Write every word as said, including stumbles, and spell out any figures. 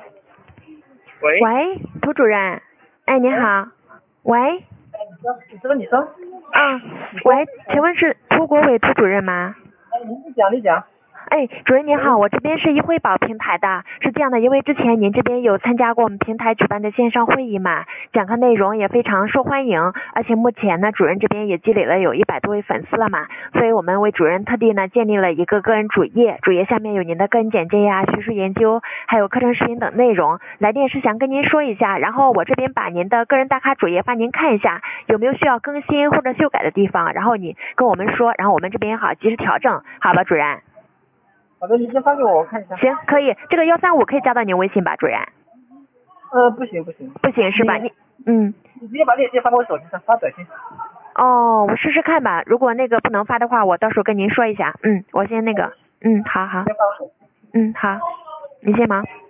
喂。 喂，涂主任。哎，你好。喂。 你说，你说。 啊，喂，请问是涂国伟涂主任吗？ 哎，你讲，你讲。 哎，主任您好，我这边是一惠宝平台的，是这样的，因为之前您这边有参加过我们平台举办的线上会议嘛，讲课内容也非常受欢迎，而且目前呢，主任这边也积累了有一百多位粉丝了嘛，所以我们为主任特地呢建立了一个个人主页，主页下面有您的个人简介呀、学术研究，还有课程视频等内容。来电是想跟您说一下，然后我这边把您的个人打卡主页发您看一下，有没有需要更新或者修改的地方，然后你跟我们说，然后我们这边好及时调整，好吧，主任。 好的，你先发给我，我看一下。 行，可以，这个幺三五可以加到您微信吧，主任？ 呃，不行不行。 不行是吧？你嗯。 你直接把链接发到我手机上，发短信。 哦，我试试看吧，如果那个不能发的话，我到时候跟您说一下。嗯，我先那个，嗯，好好。 先发我手机。 嗯，好，你先忙。